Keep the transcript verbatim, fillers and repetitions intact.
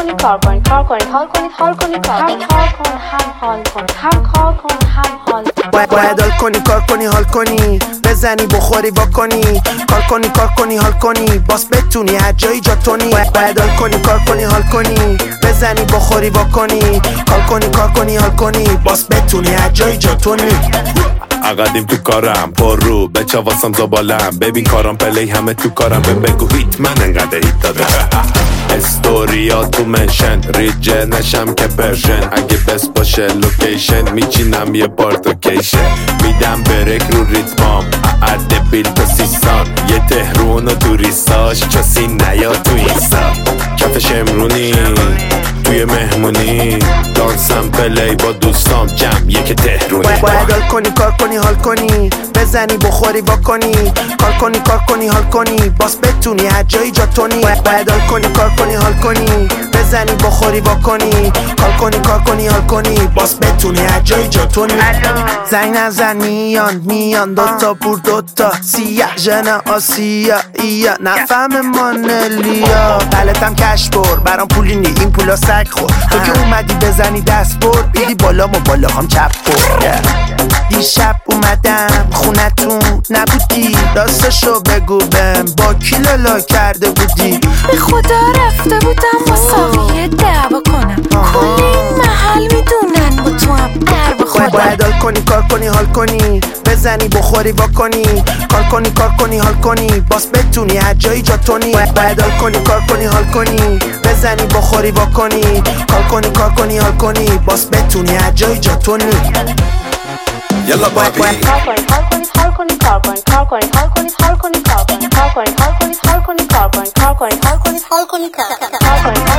کنید کار کنید کار کنید حال کنید حال کنید کار کنید کار کن هم حال کن هم کار کن هم حال باید باید حال کنی کار کنی حال کنی بزنی بخوری وا کنی کار کنی کار کنی حال کنی باز بتونی هر جایی جا تونی باید حال کنی کار کنی حال کنی بزنی بخوری وا کنی کار کنی کار کنی حال کنی باز بتونی هر جایی جا تونی عقدیم تو کارم پر رو بچه واسم زبالم ببین کارم پلی همه تو کارم به بگو هیت من انقدر هیت دادم استوریا تو منشن ریجه نشم که پرشن اگه بس باشه لوکیشن میچینم یه پارتوکیشن میدم برک رو ریتمام عرده بیل تا سیستان یه تهرون و توریستاش کسی نیا تو اینستا کفش امرونی توی مهمونی دانسم پلی با دوستام جمع یک تهرونی باید حال کنی کار کنی حال کنی بزنی بخوری وا کنی کار کنی کار کنی حال کنی باز بتونی هر جایی جا تونی باید حال کنی کار کنی حال کنی بزنی بخوری وا کنی کار کنی کار کنی حال کنی باز بتونی هر جایی جا تونی زنگ نزن میان میان دوتا بور دوتا سیاه ژن آسیا ایا نفهم مانلیا بلتم کش بر برام پولی نی این پولا سگ خور تو که اومدی بزنی دست بر بیدی بالا و بالا هم چپ بر دیشب اومدم خونتون نبودی راستشو بگو بهم با کی لالا کرده بودی به خدا رفته بودم مساویه دعوا کنم کل این محل میدونن با تو هم در بخورم باید حال کنی کار کنی حال کنی بزنی بخوری وا کنی کار کنی کار کنی حال کنی باز بتونی هر جایی جا تونی باید حال کنی کار کنی حال کنی بزنی بخوری وا کنی کار کنی کار کنی حال کنی باز بتونی هر جایی جا تونی یلا بابی کار کنید حال کنید حال کنید کار کنید کار کنید حال کنید حال کنید کار کنید کار کنید حال کنید حال کنید کار کنید کار کنید حال کنید حال کنید کار کنید